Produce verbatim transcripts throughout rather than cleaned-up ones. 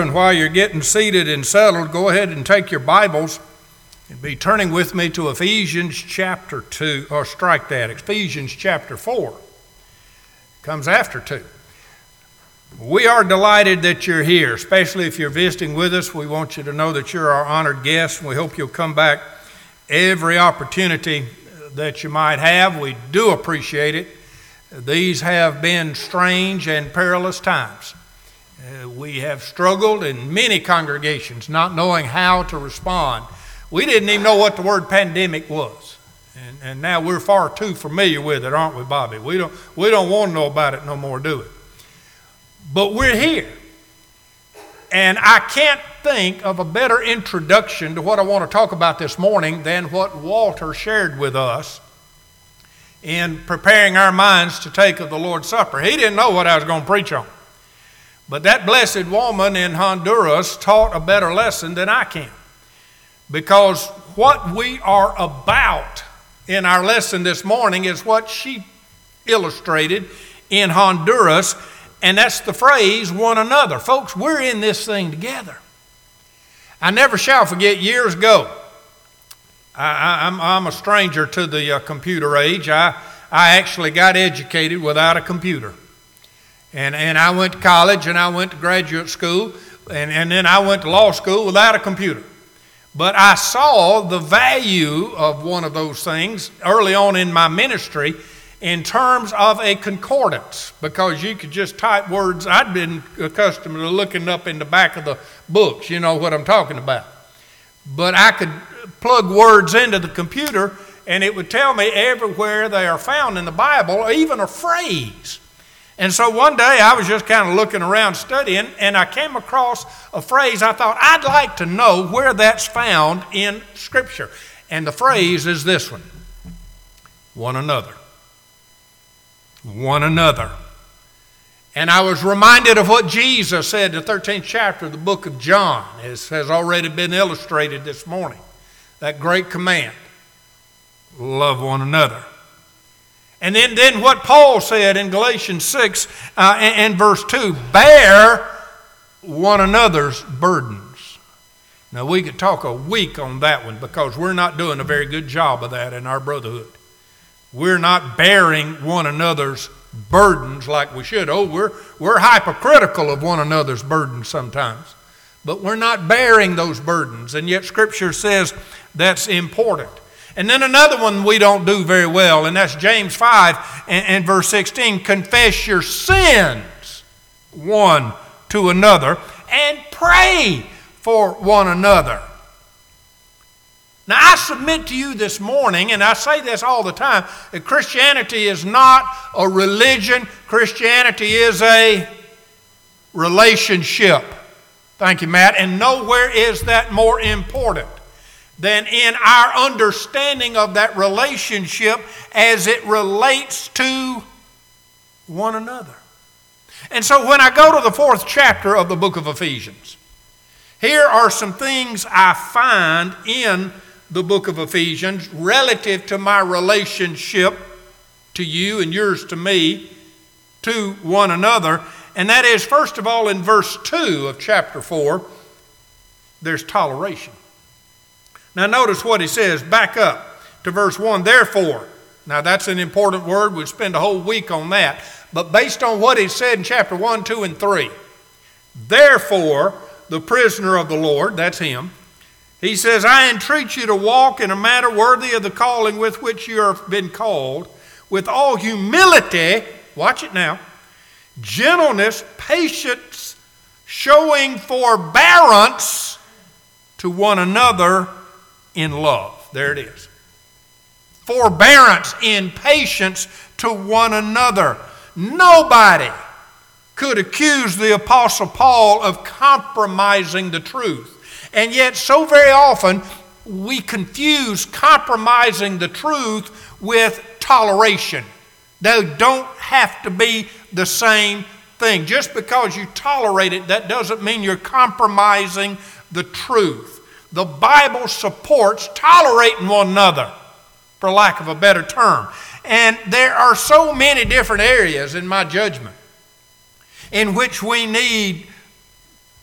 And while you're getting seated and settled, go ahead and take your Bibles and be turning with me to Ephesians chapter two, or strike that, Ephesians chapter four. Comes after two. We are delighted that you're here, especially if you're visiting with us. We want you to know that you're our honored guest, and we hope you'll come back every opportunity that you might have. We do appreciate it. These have been strange and perilous times. Uh, we have struggled in many congregations not knowing how to respond. We didn't even know what the word pandemic was. And, and now we're far too familiar with it, aren't we, Bobby? We don't, we don't want to know about it no more, do we? But we're here. And I can't think of a better introduction to what I want to talk about this morning than what Walter shared with us in preparing our minds to take of the Lord's Supper. He didn't know what I was going to preach on. But that blessed woman in Honduras taught a better lesson than I can. Because what we are about in our lesson this morning is what she illustrated in Honduras, and that's the phrase, one another. Folks, we're in this thing together. I never shall forget years ago, I, I, I'm, I'm a stranger to the uh, computer age. I, I actually got educated without a computer. And and I went to college and I went to graduate school and, and then I went to law school without a computer. But I saw the value of one of those things early on in my ministry in terms of a concordance, because you could just type words. I'd been accustomed to looking up in the back of the books, you know what I'm talking about. But I could plug words into the computer and it would tell me everywhere they are found in the Bible, or even a phrase. And so one day I was just kind of looking around studying, and I came across a phrase. I thought, I'd like to know where that's found in Scripture. And the phrase is this one: one another. One another. And I was reminded of what Jesus said in the thirteenth chapter of the book of John, as has already been illustrated this morning. That great command: love one another. And then, then what Paul said in Galatians six uh, and, and verse two, bear one another's burdens. Now we could talk a week on that one, because we're not doing a very good job of that in our brotherhood. We're not bearing one another's burdens like we should. Oh, we're, we're hypocritical of one another's burdens sometimes. But we're not bearing those burdens, and yet Scripture says that's important. And then another one we don't do very well, and that's James five and, and verse sixteen. Confess your sins one to another and pray for one another. Now I submit to you this morning, and I say this all the time, that Christianity is not a religion. Christianity is a relationship. Thank you, Matt. And nowhere is that more important than in our understanding of that relationship as it relates to one another. And so when I go to the fourth chapter of the book of Ephesians, here are some things I find in the book of Ephesians relative to my relationship to you and yours to me, to one another. And that is, first of all, in verse two of chapter four, there's toleration. Now notice what he says. Back up to verse one. Therefore, now that's an important word. We'd spend a whole week on that. But based on what he said in chapter one, two, and three, therefore, the prisoner of the Lord, that's him, he says, I entreat you to walk in a manner worthy of the calling with which you have been called, with all humility, watch it now, gentleness, patience, showing forbearance to one another in love. There it is. Forbearance in patience to one another. Nobody could accuse the Apostle Paul of compromising the truth. And yet so very often we confuse compromising the truth with toleration. They don't have to be the same thing. Just because you tolerate it, that doesn't mean you're compromising the truth. The Bible supports tolerating one another, for lack of a better term. And there are so many different areas, in my judgment, in which we need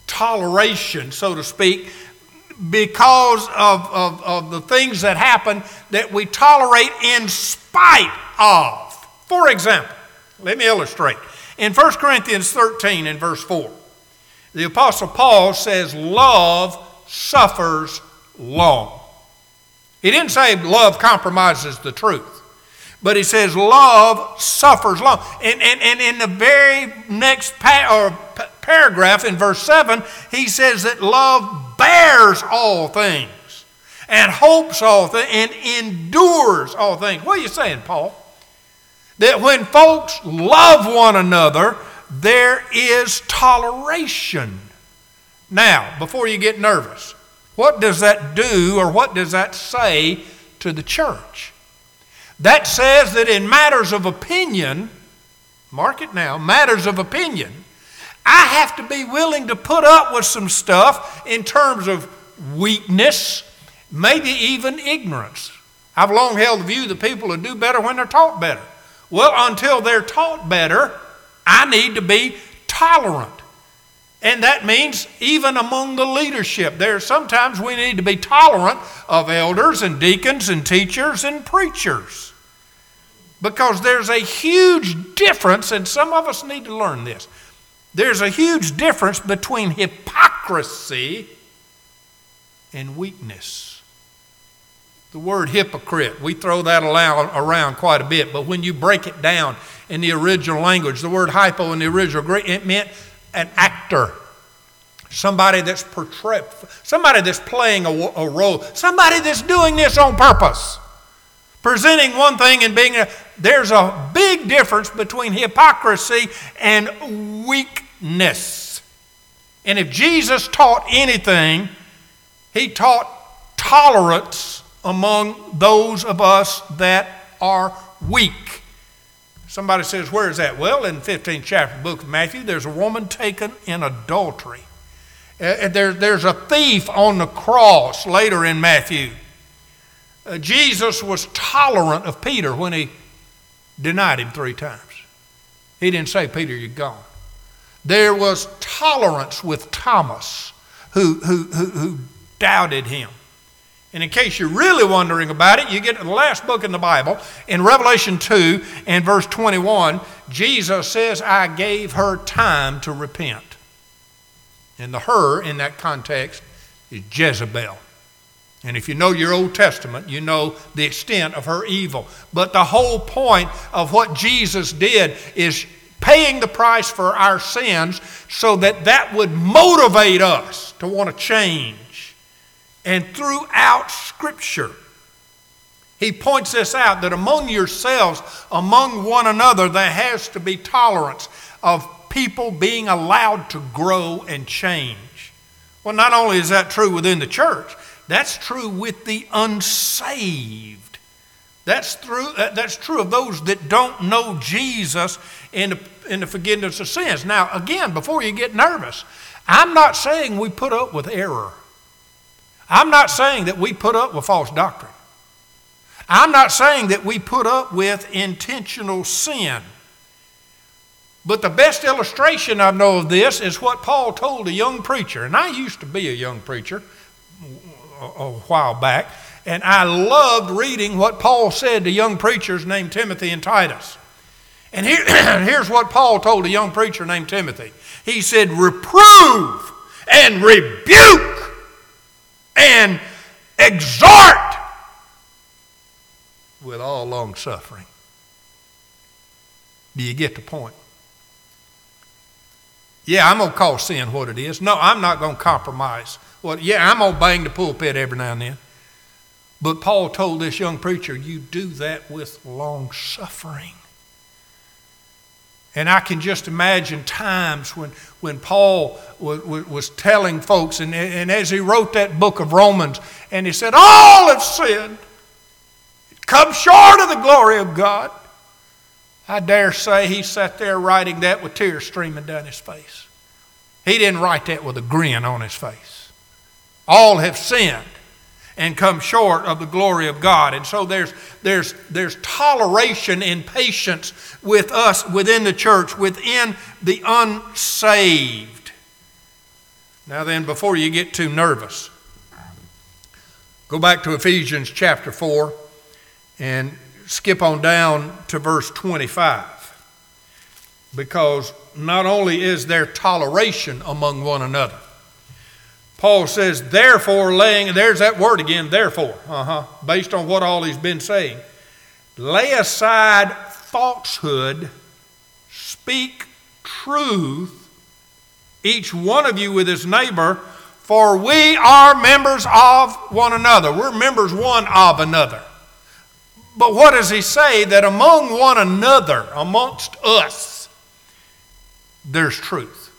toleration, so to speak, because of, of, of the things that happen that we tolerate in spite of. For example, let me illustrate. In First Corinthians thirteen and verse four, the Apostle Paul says, love suffers long. He didn't say love compromises the truth, but he says love suffers long. And, and, and in the very next pa- or p- paragraph in verse seven, he says that love bears all things and hopes all things and endures all things. What are you saying, Paul? That when folks love one another, there is toleration. Now, before you get nervous, what does that do or what does that say to the church? That says that in matters of opinion, mark it now, matters of opinion, I have to be willing to put up with some stuff in terms of weakness, maybe even ignorance. I've long held the view that people will do better when they're taught better. Well, until they're taught better, I need to be tolerant. And that means even among the leadership, there sometimes we need to be tolerant of elders and deacons and teachers and preachers. Because there's a huge difference, and some of us need to learn this. There's a huge difference between hypocrisy and weakness. The word hypocrite, we throw that around quite a bit, but when you break it down in the original language, the word hypo in the original Greek, it meant an actor. Somebody that's portray, somebody that's playing a, a role, somebody that's doing this on purpose. Presenting one thing and being a, there's a big difference between hypocrisy and weakness. And if Jesus taught anything, he taught tolerance among those of us that are weak. Somebody says, where is that? Well, in the fifteenth chapter of the book of Matthew, there's a woman taken in adultery. Uh, there, there's a thief on the cross later in Matthew. Uh, Jesus was tolerant of Peter when he denied him three times. He didn't say, Peter, you're gone. There was tolerance with Thomas, who, who, who, who doubted him. And in case you're really wondering about it, you get to the last book in the Bible. In Revelation two and verse twenty-one, Jesus says, I gave her time to repent. And the her in that context is Jezebel. And if you know your Old Testament, you know the extent of her evil. But the whole point of what Jesus did is paying the price for our sins so that that would motivate us to want to change. And throughout Scripture, he points this out, that among yourselves, among one another, there has to be tolerance of people being allowed to grow and change. Well, not only is that true within the church, that's true with the unsaved. That's true, that's true of those that don't know Jesus in the, in the forgiveness of sins. Now, again, before you get nervous, I'm not saying we put up with error. I'm not saying that we put up with false doctrine. I'm not saying that we put up with intentional sin. But the best illustration I know of this is what Paul told a young preacher. And I used to be a young preacher a, a while back. And I loved reading what Paul said to young preachers named Timothy and Titus. And here, here's what Paul told a young preacher named Timothy. He said, reprove and rebuke and exhort with all long suffering. Do you get the point? Yeah, I'm going to call sin what it is. No, I'm not going to compromise. Well, yeah, I'm going to bang the pulpit every now and then. But Paul told this young preacher, you do that with long suffering. And I can just imagine times when, when Paul was, was telling folks, and, and as he wrote that book of Romans, and he said, all have sinned, come short of the glory of God. I dare say he sat there writing that with tears streaming down his face. He didn't write that with a grin on his face. All have sinned and come short of the glory of God. And so there's, there's, there's toleration and patience with us within the church, within the unsaved. Now then, before you get too nervous, go back to Ephesians chapter four and skip on down to verse twenty-five. Because not only is there toleration among one another, Paul says, therefore laying, there's that word again, therefore, uh-huh, based on what all he's been saying. Lay aside falsehood, speak truth, each one of you with his neighbor, for we are members of one another. We're members one of another. But what does he say? That among one another, amongst us, there's truth.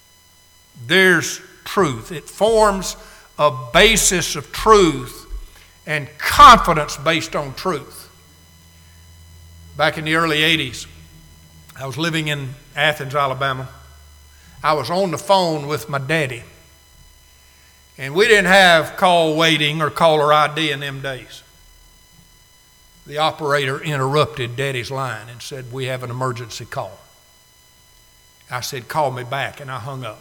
There's truth. It forms a basis of truth and confidence based on truth. Back in the early eighties, I was living in Athens, Alabama. I was on the phone with my daddy. And we didn't have call waiting or caller I D in them days. The operator interrupted Daddy's line and said, we have an emergency call. I said, call me back, and I hung up.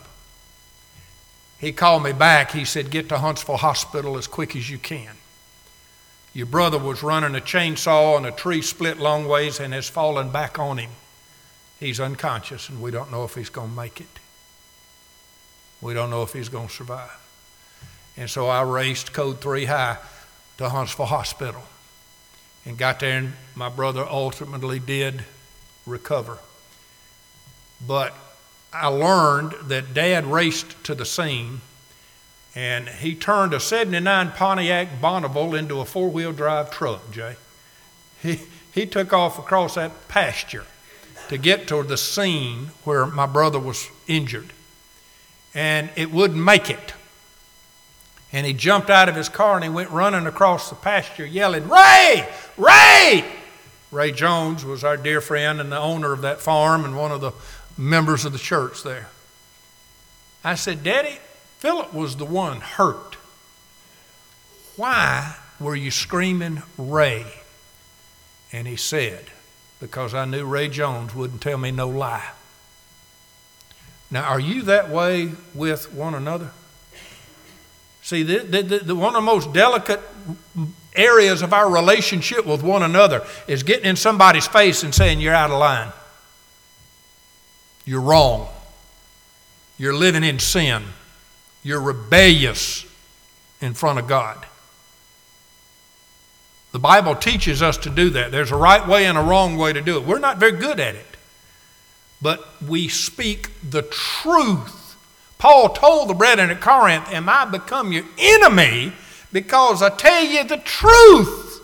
He called me back. He said, get to Huntsville Hospital as quick as you can. Your brother was running a chainsaw and a tree split long ways and has fallen back on him. He's unconscious, and we don't know if he's going to make it. We don't know if he's going to survive. And so I raced code three high to Huntsville Hospital and got there, and my brother ultimately did recover. But I learned that Dad raced to the scene, and he turned a seventy-nine Pontiac Bonneville into a four-wheel drive truck, Jay. He, he took off across that pasture to get to the scene where my brother was injured. And it wouldn't make it. And he jumped out of his car and he went running across the pasture yelling, Ray! Ray! Ray Jones was our dear friend and the owner of that farm and one of the members of the church there. I said, Daddy, Philip was the one hurt. Why were you screaming Ray? And he said, because I knew Ray Jones wouldn't tell me no lie. Now, are you that way with one another? See, the, the, the, one of the most delicate areas of our relationship with one another is getting in somebody's face and saying, you're out of line. You're wrong. You're living in sin. You're rebellious in front of God. The Bible teaches us to do that. There's a right way and a wrong way to do it. We're not very good at it. But we speak the truth. Paul told the brethren at Corinth, am I become your enemy because I tell you the truth?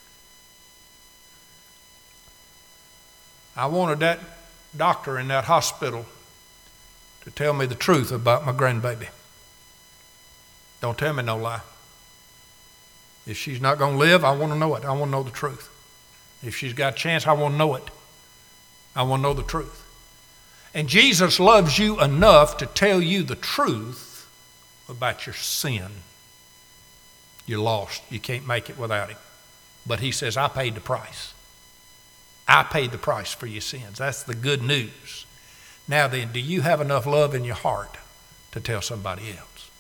I wanted that doctor in that hospital to tell me the truth about my grandbaby. Don't tell me no lie. If she's not going to live, I want to know it. I want to know the truth. If she's got a chance, I want to know it. I want to know the truth. And Jesus loves you enough to tell you the truth about your sin. You're lost. You can't make it without him. But he says, I paid the price. I paid the price for your sins. That's the good news. Now then, do you have enough love in your heart to tell somebody else?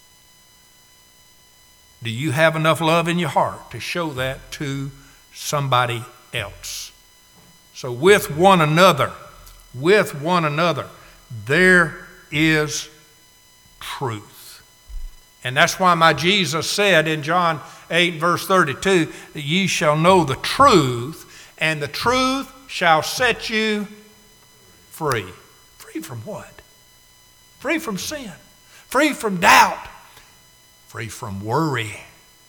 Do you have enough love in your heart to show that to somebody else? So with one another, with one another, there is truth. And that's why my Jesus said in John eight, verse thirty-two, that ye shall know the truth, and the truth shall set you free. Free from what? Free from sin. Free from doubt. Free from worry.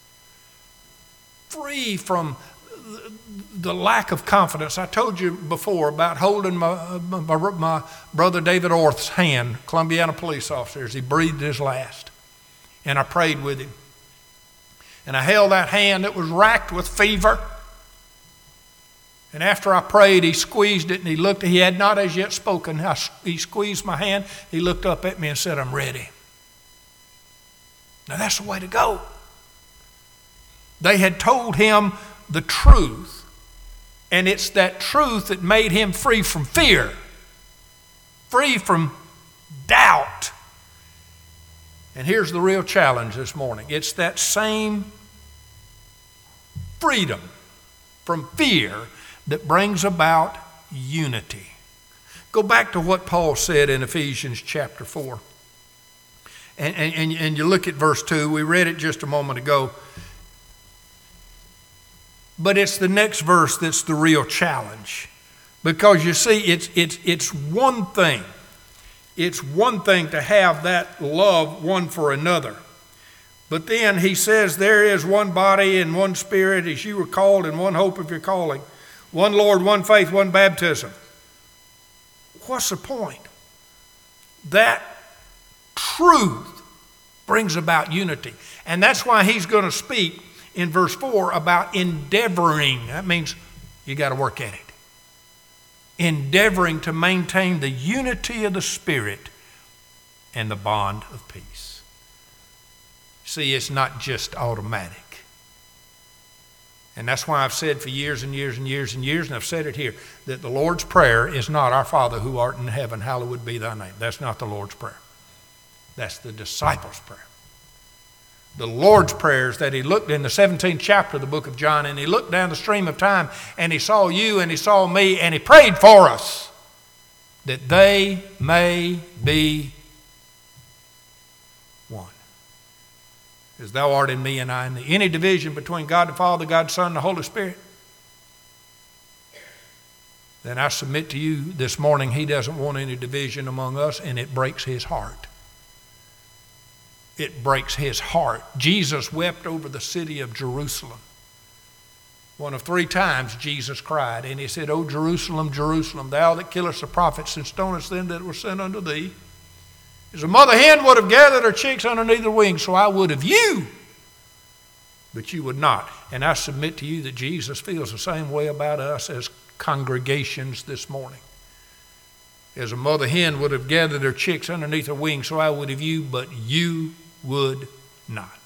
Free from the lack of confidence. I told you before about holding my, my, my brother David Orth's hand, Columbiana police officer, as he breathed his last. And I prayed with him. And I held that hand that was racked with fever. And after I prayed, he squeezed it and he looked. He had not as yet spoken. I, he squeezed my hand. He looked up at me and said, I'm ready. Now that's the way to go. They had told him the truth, and it's that truth that made him free from fear, free from doubt. And here's the real challenge this morning. It's that same freedom from fear that brings about unity. Go back to what Paul said in Ephesians chapter four. And, and, and you look at verse two. We read it just a moment ago. But it's the next verse that's the real challenge. Because you see, it's, it's, it's one thing. It's one thing to have that love one for another. But then he says there is one body and one spirit as you were called, and one hope of your calling. One Lord, one faith, one baptism. What's the point? That truth brings about unity. And that's why he's going to speak in verse four about endeavoring. That means you got to work at it. Endeavoring to maintain the unity of the Spirit and the bond of peace. See, it's not just automatic. And that's why I've said for years and years and years and years, and I've said it here, that the Lord's Prayer is not our Father who art in heaven, hallowed be thy name. That's not the Lord's Prayer. That's the disciples' prayer. The Lord's Prayer is that he looked in the seventeenth chapter of the book of John, and he looked down the stream of time, and he saw you and he saw me, and he prayed for us that they may be one. As thou art in me and I in thee. Any division between God the Father, God the Son, and the Holy Spirit, then I submit to you this morning, he doesn't want any division among us, and it breaks his heart. It breaks his heart. Jesus wept over the city of Jerusalem. One of three times Jesus cried, and he said, O Jerusalem, Jerusalem, thou that killest the prophets and stonest them that were sent unto thee. As a mother hen would have gathered her chicks underneath her wings, so I would of you. But you would not. And I submit to you that Jesus feels the same way about us as congregations this morning. As a mother hen would have gathered her chicks underneath her wings, so I would of you, but you would not.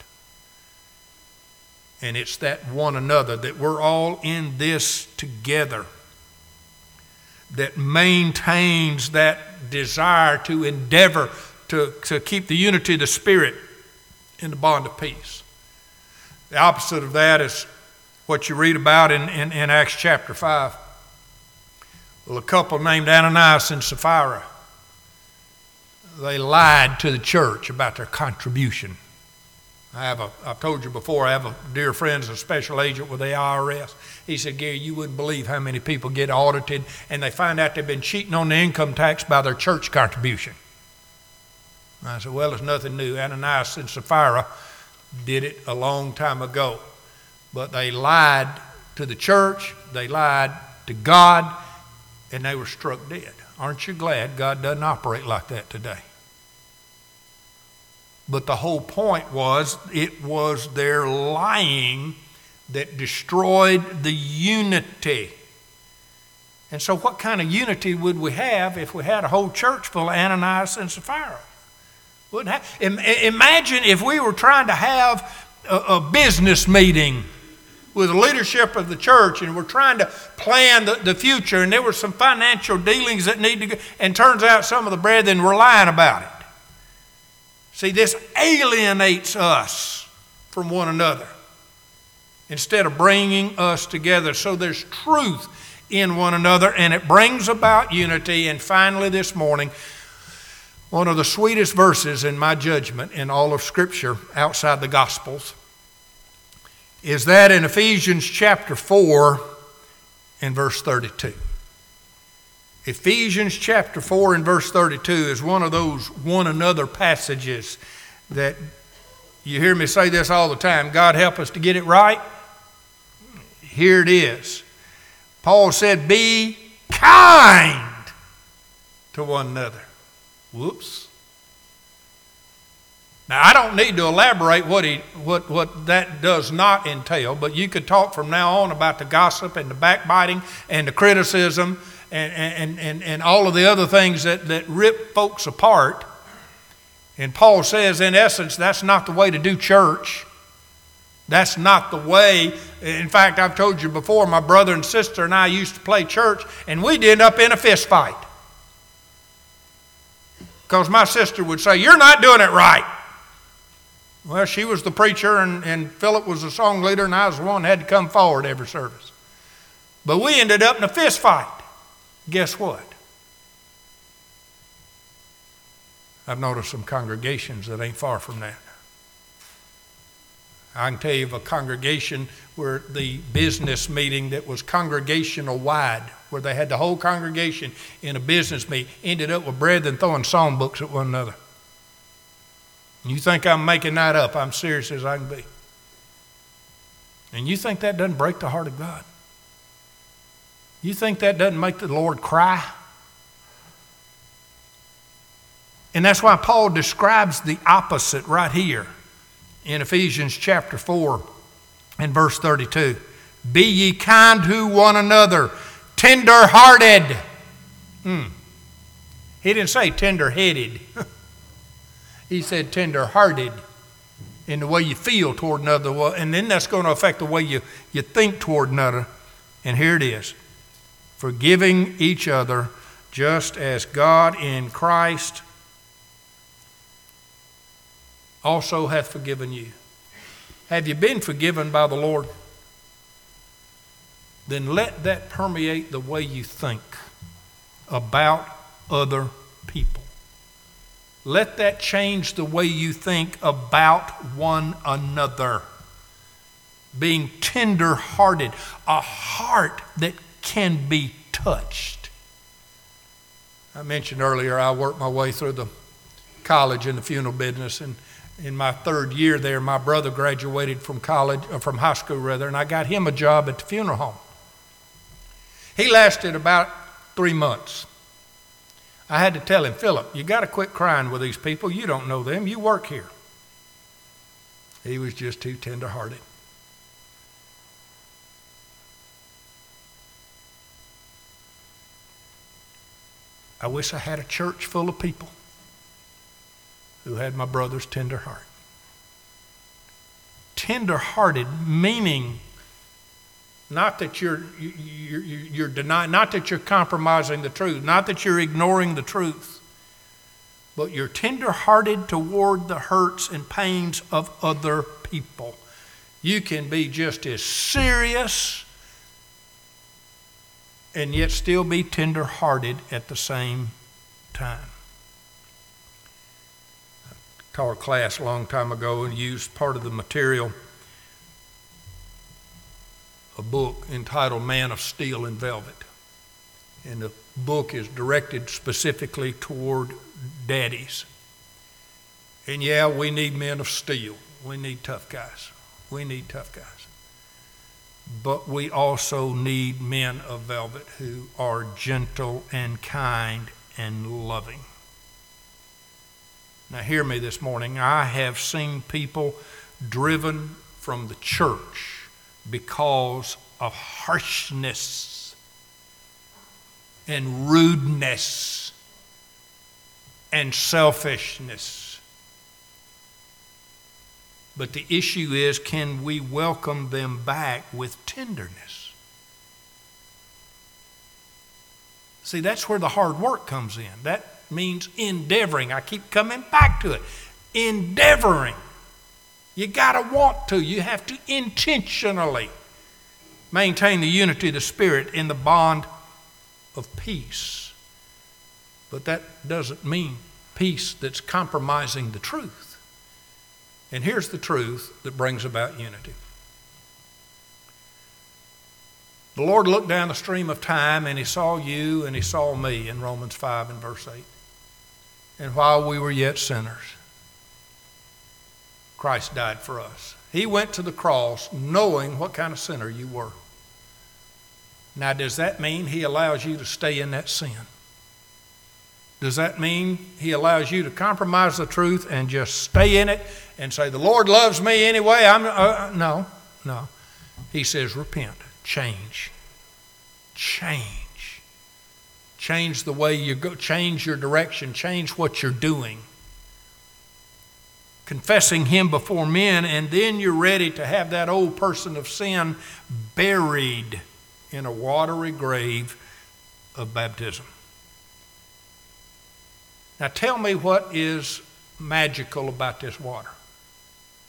And it's that one another, that we're all in this together, that maintains that desire to endeavor to, to keep the unity of the Spirit in the bond of peace. The opposite of that is what you read about in, in, in Acts chapter five. Well, a couple named Ananias and Sapphira, they lied to the church about their contribution. I have a, I've told you before, I have a dear friend who's a special agent with the I R S. He said, Gary, you wouldn't believe how many people get audited and they find out they've been cheating on the income tax by their church contribution. And I said, well, it's nothing new. Ananias and Sapphira did it a long time ago. But they lied to the church, they lied to God, and they were struck dead. Aren't you glad God doesn't operate like that today? But the whole point was, it was their lying that destroyed the unity. And so what kind of unity would we have if we had a whole church full of Ananias and Sapphira? Wouldn't have. Imagine if we were trying to have a, a business meeting with the leadership of the church, and we're trying to plan the, the future, and there were some financial dealings that need to go, and turns out some of the brethren were lying about it. See, this alienates us from one another instead of bringing us together. So there's truth in one another, and it brings about unity. And finally this morning, one of the sweetest verses in my judgment in all of Scripture outside the Gospels is that in Ephesians chapter four and verse thirty-two. Ephesians chapter four and verse thirty-two is one of those one another passages that you hear me say this all the time. God help us to get it right. Here it is. Paul said, be kind to one another. Whoops. Now, I don't need to elaborate what, he, what, what that does not entail, but you could talk from now on about the gossip and the backbiting and the criticism and, and, and, and all of the other things that, that rip folks apart. And Paul says, in essence, that's not the way to do church. That's not the way. In fact, I've told you before, my brother and sister and I used to play church, and we'd end up in a fist fight. Because my sister would say, you're not doing it right. Well, she was the preacher, and, and Philip was the song leader, and I was the one that had to come forward every service. But we ended up in a fist fight. Guess what? I've noticed some congregations that ain't far from that. I can tell you of a congregation where the business meeting that was congregational wide, where they had the whole congregation in a business meeting, ended up with brethren throwing songbooks at one another. You think I'm making that up? I'm serious as I can be. And you think that doesn't break the heart of God? You think that doesn't make the Lord cry? And that's why Paul describes the opposite right here in Ephesians chapter four and verse thirty-two. Be ye kind to one another, tender-hearted. Hmm. He didn't say tender-headed. He said tender-hearted in the way you feel toward another. And then that's going to affect the way you, you think toward another. And here it is. Forgiving each other just as God in Christ also hath forgiven you. Have you been forgiven by the Lord? Then let that permeate the way you think about other people. Let that change the way you think about one another. Being tender-hearted, a heart that can be touched. I mentioned earlier I worked my way through the college in the funeral business, and in my third year there, my brother graduated from college, or from high school rather, and I got him a job at the funeral home. He lasted about three months. I had to tell him, Philip, you got to quit crying with these people. You don't know them. You work here. He was just too tender-hearted. I wish I had a church full of people who had my brother's tender heart. Tender-hearted, meaning not that you're, you're, you're denying, not that you're compromising the truth, not that you're ignoring the truth, but you're tender-hearted toward the hurts and pains of other people. You can be just as serious and yet still be tender-hearted at the same time. I taught a class a long time ago and used part of the material, a book entitled Man of Steel and Velvet. And the book is directed specifically toward daddies. And yeah, we need men of steel. We need tough guys. We need tough guys. But we also need men of velvet who are gentle and kind and loving. Now hear me this morning. I have seen people driven from the church because of harshness and rudeness and selfishness. But the issue is, can we welcome them back with tenderness? See, that's where the hard work comes in. That means endeavoring. I keep coming back to it. Endeavoring. You got to want to. You have to intentionally maintain the unity of the Spirit in the bond of peace. But that doesn't mean peace that's compromising the truth. And here's the truth that brings about unity. The Lord looked down the stream of time and he saw you and he saw me in Romans five and verse eight. And while we were yet sinners, Christ died for us. He went to the cross knowing what kind of sinner you were. Now, does that mean he allows you to stay in that sin? Does that mean he allows you to compromise the truth and just stay in it and say, the Lord loves me anyway? I'm uh, No, no. He says, repent, change, change. Change the way you go, change your direction, change what you're doing. Confessing him before men, and then you're ready to have that old person of sin buried in a watery grave of baptism. Now tell me what is magical about this water.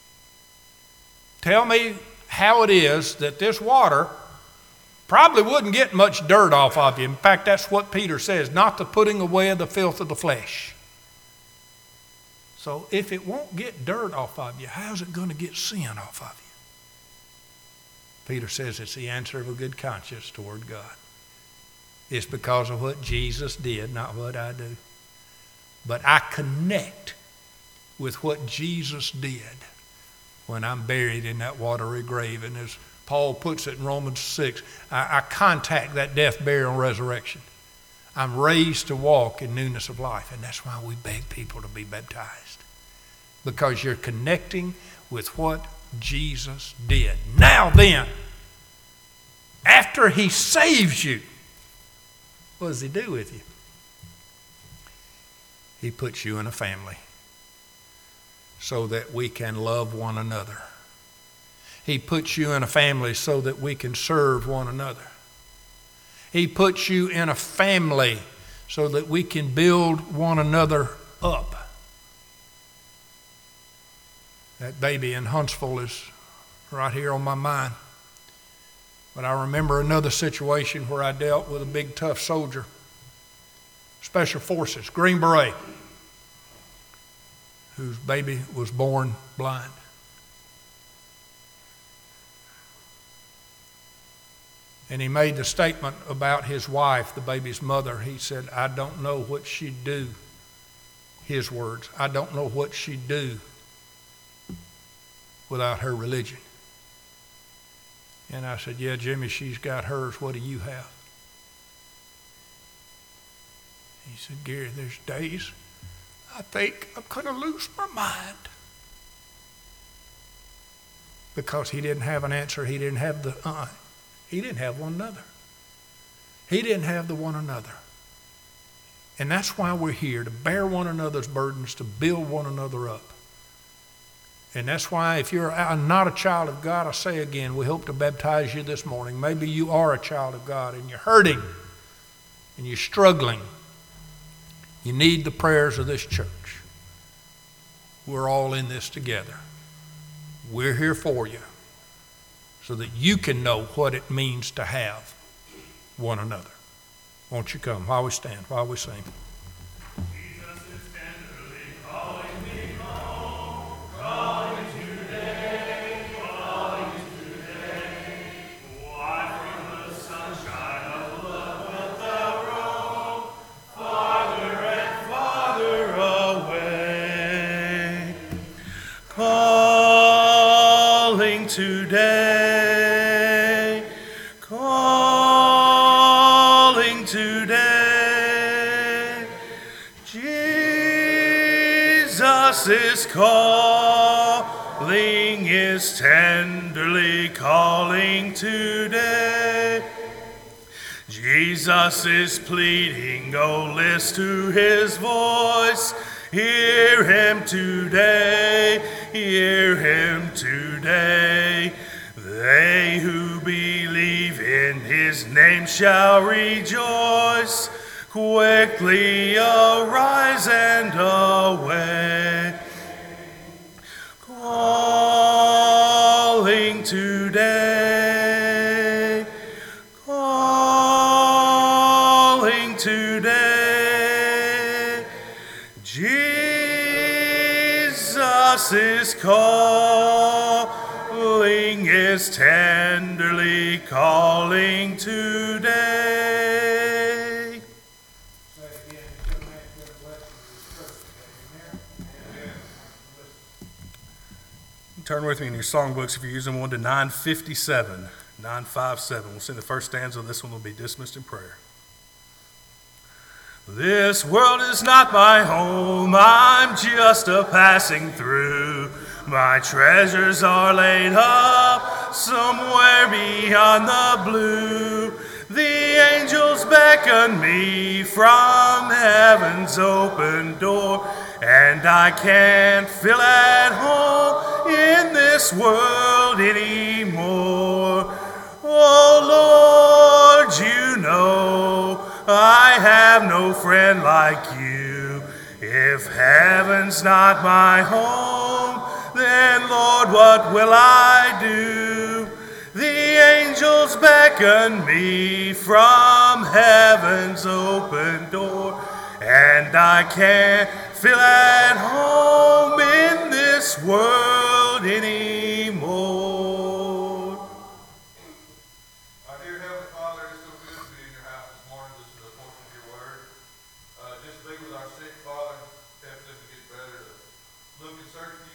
tell me how it is that this water probably wouldn't get much dirt off of you. In fact, that's what Peter says, not the putting away of the filth of the flesh. So if it won't get dirt off of you, how's it going to get sin off of you? Peter says it's the answer of a good conscience toward God. It's because of what Jesus did, not what I do. But I connect with what Jesus did when I'm buried in that watery grave. And as Paul puts it in Romans six, I, I contact that death, burial, and resurrection. I'm raised to walk in newness of life. And that's why we beg people to be baptized. Because you're connecting with what Jesus did. Now then, after he saves you, what does he do with you? He puts you in a family so that we can love one another. He puts you in a family so that we can serve one another. He puts you in a family so that we can build one another up. That baby in Huntsville is right here on my mind. But I remember another situation where I dealt with a big, tough soldier. Special Forces, Green Beret, whose baby was born blind. And he made the statement about his wife, the baby's mother. He said, I don't know what she'd do. His words, I don't know what she'd do without her religion. And I said, yeah, Jimmy, she's got hers. What do you have? He said, Gary, there's days I think I'm going to lose my mind. Because he didn't have an answer. He didn't have the, uh, he didn't have one another. He didn't have the one another. And that's why we're here, to bear one another's burdens, to build one another up. And that's why if you're not a child of God, I say again, we hope to baptize you this morning. Maybe you are a child of God and you're hurting and you're struggling. You need the prayers of this church. We're all in this together. We're here for you so that you can know what it means to have one another. Won't you come while we stand, while we sing? Today, calling today, Jesus is calling, is tenderly calling today. Jesus is pleading, oh, listen to his voice. Hear him today, hear him today. They who believe in his name shall rejoice. Quickly arise and away. Calling today, calling today. Jesus is calling, is tenderly calling today. Turn with me in your songbooks, if you're using one, to nine fifty-seven, nine fifty-seven. We'll sing the first stanza. This one will be dismissed in prayer. This world is not my home, I'm just a passing through. My treasures are laid up somewhere beyond the blue. The angels beckon me from heaven's open door, and I can't feel at home in this world anymore. Oh Lord, you know I have no friend like you. If heaven's not my home, then Lord, what will I do? The angels beckon me from heaven's open door, and I can't feel at home in this world anymore. Our dear Heavenly Father, it's so good to be in your house this morning, listen to a portion of your word. Uh, just be with our sick, Father, help them to get better, to look and search for you.